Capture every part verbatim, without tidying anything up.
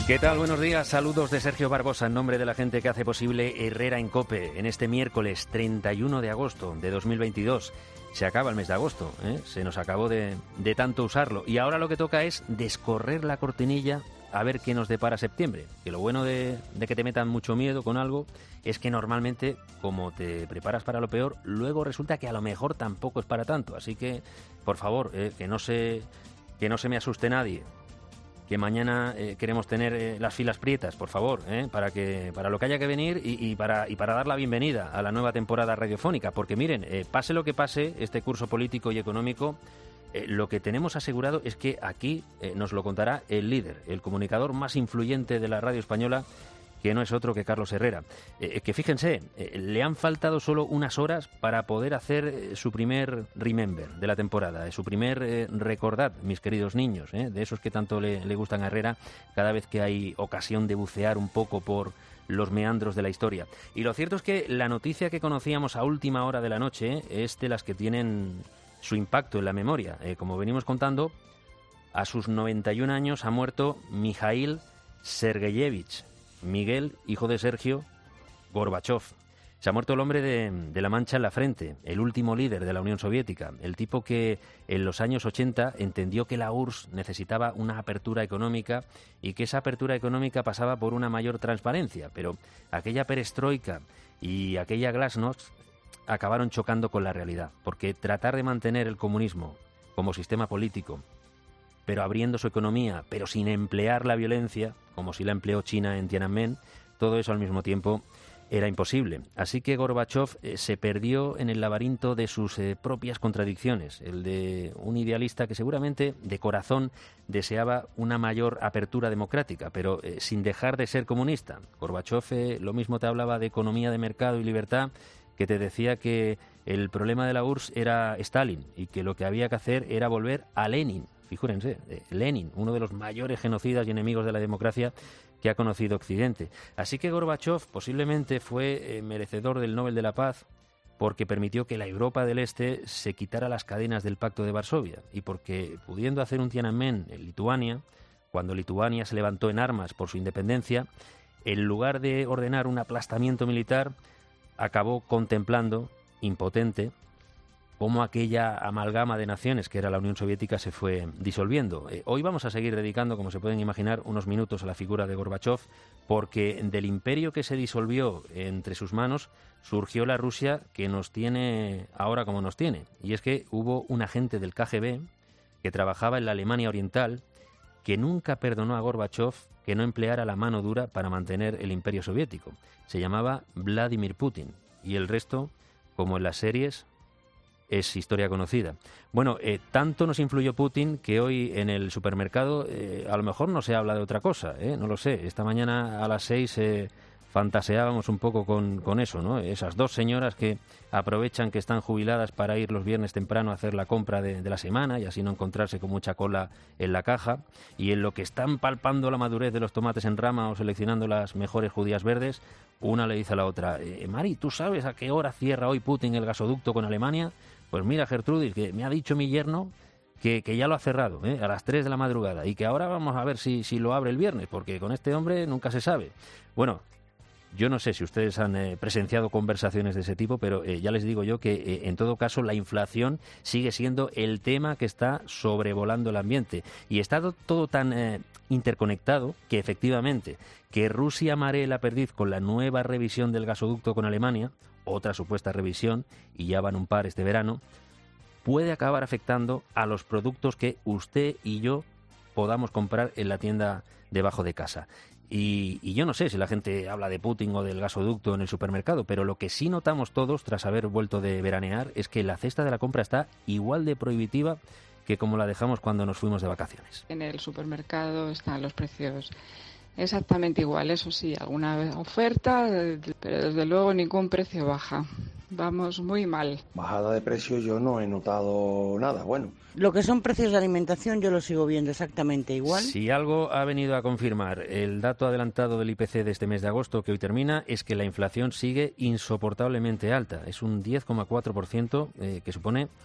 ¿Qué tal? Buenos días. Saludos de Sergio Barbosa en nombre de la gente que hace posible Herrera en COPE en este miércoles treinta y uno de agosto de dos mil veintidós. Se acaba el mes de agosto, ¿eh? Se nos acabó de, de tanto usarlo. Y ahora lo que toca es descorrer la cortinilla a ver qué nos depara septiembre. Que lo bueno de, de que te metan mucho miedo con algo es que normalmente, como te preparas para lo peor, luego resulta que a lo mejor tampoco es para tanto. Así que, por favor, eh, que no se, que no se me asuste nadie. Que mañana eh, queremos tener eh, las filas prietas, por favor, eh, para que para lo que haya que venir y, y para y para dar la bienvenida a la nueva temporada radiofónica, porque miren, eh, pase lo que pase este curso político y económico, eh, lo que tenemos asegurado es que aquí eh, nos lo contará el líder, el comunicador más influyente de la radio española, que no es otro que Carlos Herrera. Eh, que fíjense, eh, le han faltado solo unas horas para poder hacer eh, su primer Remember de la temporada, eh, su primer eh, recordad, mis queridos niños, eh, de esos que tanto le, le gustan a Herrera cada vez que hay ocasión de bucear un poco por los meandros de la historia. Y lo cierto es que la noticia que conocíamos a última hora de la noche eh, es de las que tienen su impacto en la memoria. Eh, como venimos contando, a sus noventa y un años ha muerto Mikhail Sergeyevich Miguel, hijo de Sergio, Gorbachov. Se ha muerto el hombre de, de la mancha en la frente, el último líder de la Unión Soviética, el tipo que en los años ochenta entendió que la U R S S necesitaba una apertura económica y que esa apertura económica pasaba por una mayor transparencia, pero aquella perestroika y aquella glasnost acabaron chocando con la realidad, porque tratar de mantener el comunismo como sistema político, pero abriendo su economía, pero sin emplear la violencia, como si la empleó China en Tiananmen, todo eso al mismo tiempo era imposible. Así que Gorbachov eh, se perdió en el laberinto de sus eh, propias contradicciones, el de un idealista que seguramente de corazón deseaba una mayor apertura democrática, pero eh, sin dejar de ser comunista. Gorbachov eh, lo mismo te hablaba de economía de mercado y libertad, que te decía que el problema de la U R S S era Stalin y que lo que había que hacer era volver a Lenin. Fíjense, Lenin, uno de los mayores genocidas y enemigos de la democracia que ha conocido Occidente. Así que Gorbachov posiblemente fue eh, merecedor del Nobel de la Paz porque permitió que la Europa del Este se quitara las cadenas del Pacto de Varsovia y porque, pudiendo hacer un Tiananmen en Lituania, cuando Lituania se levantó en armas por su independencia, en lugar de ordenar un aplastamiento militar, acabó contemplando, impotente, cómo aquella amalgama de naciones que era la Unión Soviética se fue disolviendo. Eh, hoy vamos a seguir dedicando, como se pueden imaginar, unos minutos a la figura de Gorbachov, porque del imperio que se disolvió entre sus manos surgió la Rusia que nos tiene ahora como nos tiene. Y es que hubo un agente del K G B que trabajaba en la Alemania Oriental que nunca perdonó a Gorbachov que no empleara la mano dura para mantener el imperio soviético. Se llamaba Vladimir Putin. Y el resto, como en las series, es historia conocida. Bueno, eh, tanto nos influyó Putin que hoy en el supermercado eh, a lo mejor no se habla de otra cosa, ¿eh? No lo sé. Esta mañana a las seis eh, fantaseábamos un poco con, con eso, ¿no? Esas dos señoras que aprovechan que están jubiladas para ir los viernes temprano a hacer la compra de, de la semana y así no encontrarse con mucha cola en la caja, y en lo que están palpando la madurez de los tomates en rama o seleccionando las mejores judías verdes, una le dice a la otra, eh, Mari, ¿tú sabes a qué hora cierra hoy Putin el gasoducto con Alemania? Pues mira, Gertrudis, que me ha dicho mi yerno que, que ya lo ha cerrado, ¿eh? A las tres de la madrugada, y que ahora vamos a ver si, si lo abre el viernes, porque con este hombre nunca se sabe. Bueno, yo no sé si ustedes han eh, presenciado conversaciones de ese tipo, pero eh, ya les digo yo que eh, en todo caso la inflación sigue siendo el tema que está sobrevolando el ambiente. Y está todo tan eh, interconectado que efectivamente que Rusia maree la perdiz con la nueva revisión del gasoducto con Alemania, otra supuesta revisión, y ya van un par este verano, puede acabar afectando a los productos que usted y yo podamos comprar en la tienda debajo de casa. Y, y yo no sé si la gente habla de Putin o del gasoducto en el supermercado, pero lo que sí notamos todos tras haber vuelto de veranear es que la cesta de la compra está igual de prohibitiva que como la dejamos cuando nos fuimos de vacaciones. En el supermercado están los precios exactamente igual, eso sí, alguna oferta, pero desde luego ningún precio baja. Vamos muy mal. Bajada de precios yo no he notado nada, bueno. Lo que son precios de alimentación yo lo sigo viendo exactamente igual. Si algo ha venido a confirmar el dato adelantado del I P C de este mes de agosto que hoy termina, es que la inflación sigue insoportablemente alta. Es un diez coma cuatro por ciento, eh, que supone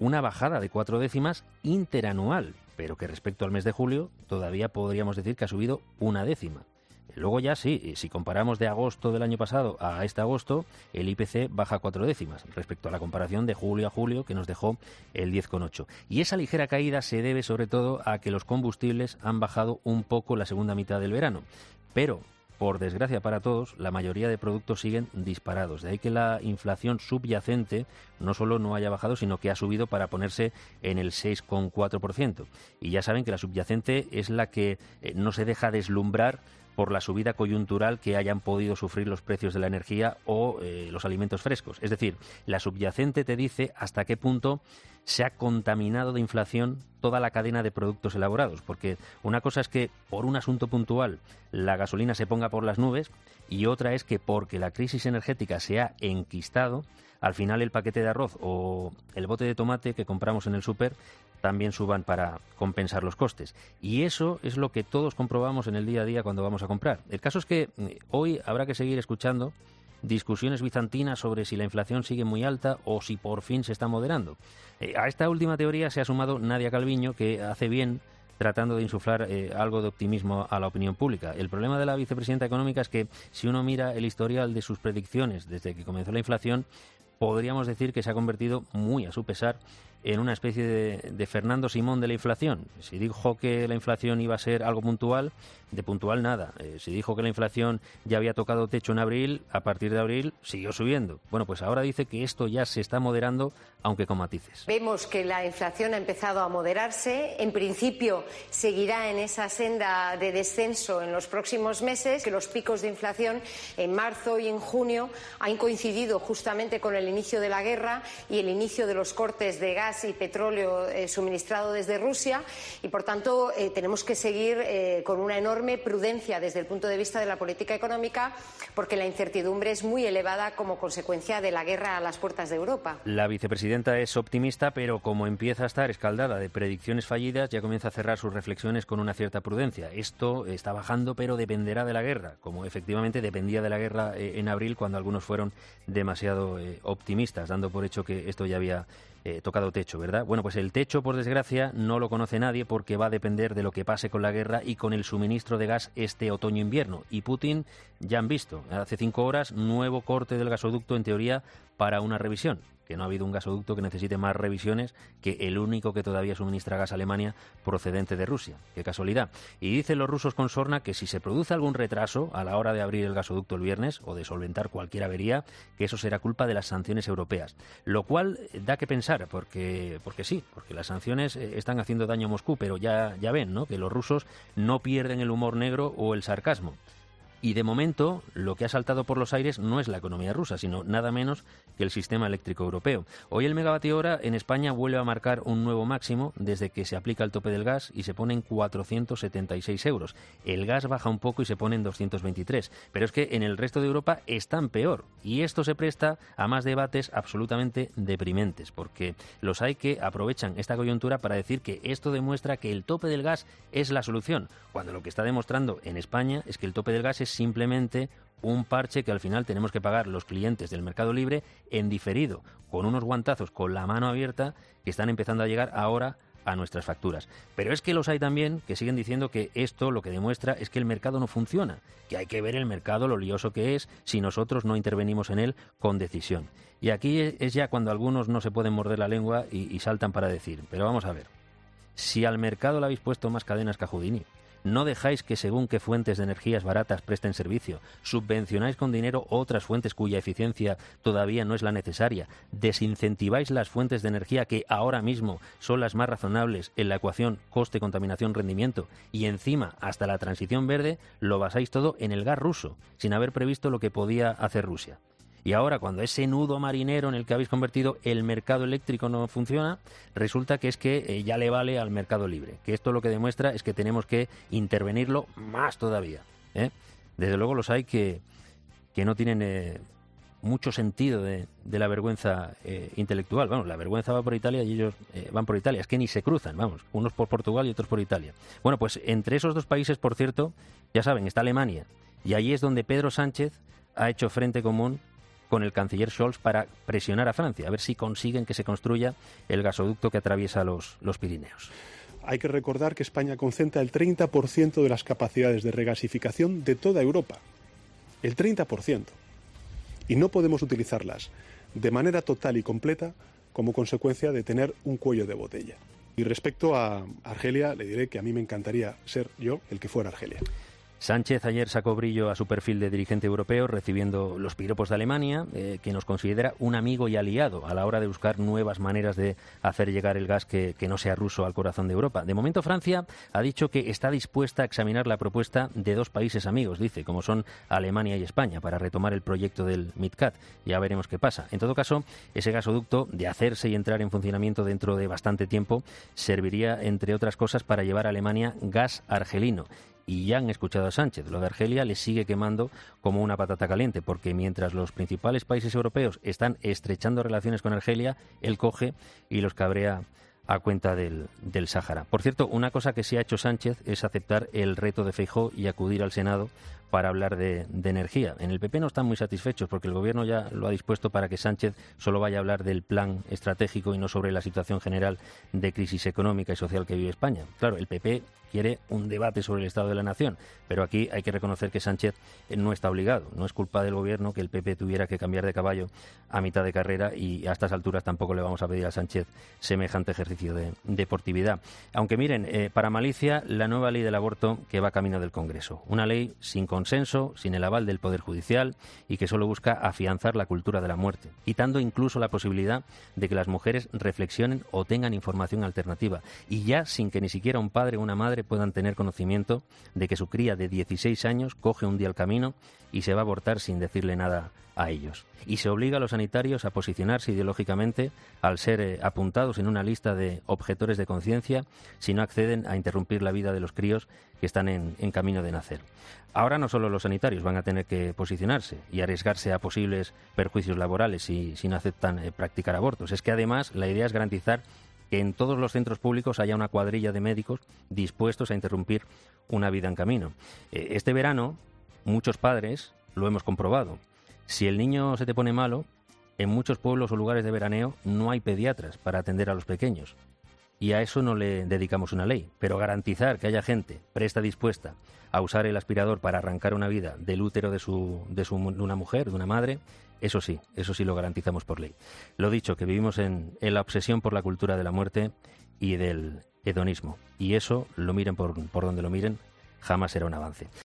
una bajada de cuatro décimas interanual, pero que respecto al mes de julio todavía podríamos decir que ha subido una décima. Luego ya sí, si comparamos de agosto del año pasado a este agosto, el I P C baja cuatro décimas respecto a la comparación de julio a julio, que nos dejó el diez coma ocho. Y esa ligera caída se debe sobre todo a que los combustibles han bajado un poco la segunda mitad del verano. Pero, por desgracia para todos, la mayoría de productos siguen disparados. De ahí que la inflación subyacente no solo no haya bajado, sino que ha subido para ponerse en el seis coma cuatro por ciento. Y ya saben que la subyacente es la que eh, no se deja deslumbrar por la subida coyuntural que hayan podido sufrir los precios de la energía o eh, los alimentos frescos. Es decir, la subyacente te dice hasta qué punto se ha contaminado de inflación toda la cadena de productos elaborados, porque una cosa es que por un asunto puntual la gasolina se ponga por las nubes y otra es que porque la crisis energética se ha enquistado, al final el paquete de arroz o el bote de tomate que compramos en el súper también suban para compensar los costes. Y eso es lo que todos comprobamos en el día a día cuando vamos a comprar. El caso es que hoy habrá que seguir escuchando discusiones bizantinas sobre si la inflación sigue muy alta o si por fin se está moderando. Eh, a esta última teoría se ha sumado Nadia Calviño, que hace bien tratando de insuflar eh, algo de optimismo a la opinión pública. El problema de la vicepresidenta económica es que si uno mira el historial de sus predicciones desde que comenzó la inflación, podríamos decir que se ha convertido, muy a su pesar, en una especie de, de Fernando Simón de la inflación. Si dijo que la inflación iba a ser algo puntual, de puntual nada. Eh, si dijo que la inflación ya había tocado techo en abril, a partir de abril siguió subiendo. Bueno, pues ahora dice que esto ya se está moderando, aunque con matices. Vemos que la inflación ha empezado a moderarse. En principio seguirá en esa senda de descenso en los próximos meses, que los picos de inflación en marzo y en junio han coincidido justamente con el inicio de la guerra y el inicio de los cortes de gas y petróleo eh, suministrado desde Rusia y, por tanto, eh, tenemos que seguir eh, con una enorme prudencia desde el punto de vista de la política económica, porque la incertidumbre es muy elevada como consecuencia de la guerra a las puertas de Europa. La vicepresidenta es optimista, pero como empieza a estar escaldada de predicciones fallidas, ya comienza a cerrar sus reflexiones con una cierta prudencia. Esto está bajando, pero dependerá de la guerra, como efectivamente dependía de la guerra eh, en abril, cuando algunos fueron demasiado eh, optimistas, dando por hecho que esto ya había Eh, tocado techo, ¿verdad? Bueno, pues el techo, por desgracia, no lo conoce nadie porque va a depender de lo que pase con la guerra y con el suministro de gas este otoño-invierno. Y Putin, ya han visto, hace cinco horas, nuevo corte del gasoducto, en teoría, para una revisión. Que no ha habido un gasoducto que necesite más revisiones que el único que todavía suministra gas a Alemania procedente de Rusia. Qué casualidad. Y dicen los rusos con sorna que si se produce algún retraso a la hora de abrir el gasoducto el viernes o de solventar cualquier avería, que eso será culpa de las sanciones europeas. Lo cual da que pensar, porque, porque sí, porque las sanciones están haciendo daño a Moscú, pero ya, ya ven, ¿no?, que los rusos no pierden el humor negro o el sarcasmo. Y de momento, lo que ha saltado por los aires no es la economía rusa, sino nada menos que el sistema eléctrico europeo. Hoy el megavatio hora en España vuelve a marcar un nuevo máximo desde que se aplica el tope del gas y se pone en cuatrocientos setenta y seis euros. El gas baja un poco y se pone en doscientos veintitrés. Pero es que en el resto de Europa están peor. Y esto se presta a más debates absolutamente deprimentes, porque los hay que aprovechan esta coyuntura para decir que esto demuestra que el tope del gas es la solución, cuando lo que está demostrando en España es que el tope del gas es simplemente un parche que al final tenemos que pagar los clientes del mercado libre en diferido, con unos guantazos con la mano abierta que están empezando a llegar ahora a nuestras facturas. Pero es que los hay también que siguen diciendo que esto lo que demuestra es que el mercado no funciona, que hay que ver el mercado lo lioso que es si nosotros no intervenimos en él con decisión. Y aquí es ya cuando algunos no se pueden morder la lengua y, y saltan para decir, pero vamos a ver, si al mercado le habéis puesto más cadenas que a Houdini, no dejáis que según qué fuentes de energías baratas presten servicio, subvencionáis con dinero otras fuentes cuya eficiencia todavía no es la necesaria, desincentiváis las fuentes de energía que ahora mismo son las más razonables en la ecuación coste-contaminación-rendimiento y encima hasta la transición verde lo basáis todo en el gas ruso, sin haber previsto lo que podía hacer Rusia. Y ahora, cuando ese nudo marinero en el que habéis convertido el mercado eléctrico no funciona, resulta que es que eh, ya le vale al mercado libre. Que esto lo que demuestra es que tenemos que intervenirlo más todavía, ¿eh? Desde luego los hay que, que no tienen eh, mucho sentido de, de la vergüenza eh, intelectual. Vamos, la vergüenza va por Italia y ellos eh, van por Italia. Es que ni se cruzan, vamos, unos por Portugal y otros por Italia. Bueno, pues entre esos dos países, por cierto, ya saben, está Alemania. Y ahí es donde Pedro Sánchez ha hecho frente común con el canciller Scholz para presionar a Francia, a ver si consiguen que se construya el gasoducto que atraviesa los, los Pirineos. Hay que recordar que España concentra el treinta por ciento de las capacidades de regasificación de toda Europa. El treinta por ciento. Y no podemos utilizarlas de manera total y completa como consecuencia de tener un cuello de botella. Y respecto a Argelia, le diré que a mí me encantaría ser yo el que fuera Argelia. Sánchez ayer sacó brillo a su perfil de dirigente europeo recibiendo los piropos de Alemania, eh, que nos considera un amigo y aliado a la hora de buscar nuevas maneras de hacer llegar el gas que, que no sea ruso al corazón de Europa. De momento Francia ha dicho que está dispuesta a examinar la propuesta de dos países amigos, dice, como son Alemania y España, para retomar el proyecto del MidCat. Ya veremos qué pasa. En todo caso, ese gasoducto, de hacerse y entrar en funcionamiento dentro de bastante tiempo, serviría, entre otras cosas, para llevar a Alemania gas argelino. Y ya han escuchado a Sánchez. Lo de Argelia le sigue quemando como una patata caliente, porque mientras los principales países europeos están estrechando relaciones con Argelia, él coge y los cabrea a cuenta del, del Sáhara. Por cierto, una cosa que sí ha hecho Sánchez es aceptar el reto de Feijóo y acudir al Senado para hablar de, de energía. En el P P no están muy satisfechos porque el Gobierno ya lo ha dispuesto para que Sánchez solo vaya a hablar del plan estratégico y no sobre la situación general de crisis económica y social que vive España. Claro, el P P quiere un debate sobre el estado de la nación, pero aquí hay que reconocer que Sánchez no está obligado. No es culpa del Gobierno que el P P tuviera que cambiar de caballo a mitad de carrera y a estas alturas tampoco le vamos a pedir a Sánchez semejante ejercicio de deportividad. Aunque miren, eh, para malicia, la nueva ley del aborto que va camino del Congreso. Una ley sin consenso, sin el aval del Poder Judicial y que solo busca afianzar la cultura de la muerte, quitando incluso la posibilidad de que las mujeres reflexionen o tengan información alternativa y ya sin que ni siquiera un padre o una madre puedan tener conocimiento de que su cría de dieciséis años coge un día el camino y se va a abortar sin decirle nada a ellos. Y se obliga a los sanitarios a posicionarse ideológicamente al ser eh, apuntados en una lista de objetores de conciencia si no acceden a interrumpir la vida de los críos que están en, en camino de nacer. Ahora no solo los sanitarios van a tener que posicionarse y arriesgarse a posibles perjuicios laborales si, si no aceptan eh, practicar abortos. Es que además la idea es garantizar que en todos los centros públicos haya una cuadrilla de médicos dispuestos a interrumpir una vida en camino. Eh, este verano, muchos padres lo hemos comprobado. Si el niño se te pone malo, en muchos pueblos o lugares de veraneo no hay pediatras para atender a los pequeños. Y a eso no le dedicamos una ley. Pero garantizar que haya gente presta dispuesta a usar el aspirador para arrancar una vida del útero de, su, de, su, de una mujer, de una madre, eso sí, eso sí lo garantizamos por ley. Lo dicho, que vivimos en, en la obsesión por la cultura de la muerte y del hedonismo. Y eso, lo miren por, por donde lo miren, jamás será un avance.